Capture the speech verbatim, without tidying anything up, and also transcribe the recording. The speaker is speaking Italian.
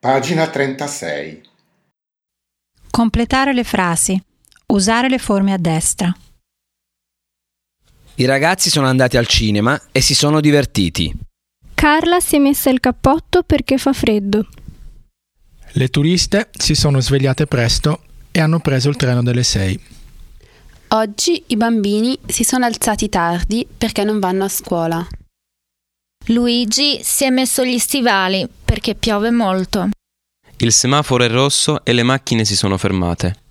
Pagina trentasei. Completare le frasi. Usare le forme a destra. I ragazzi sono andati al cinema e si sono divertiti. Carla si è messa il cappotto perché fa freddo. Le turiste si sono svegliate presto e hanno preso il treno delle sei. Oggi i bambini si sono alzati tardi perché non vanno a scuola. Luigi si è messo gli stivali perché piove molto. Il semaforo è rosso e le macchine si sono fermate.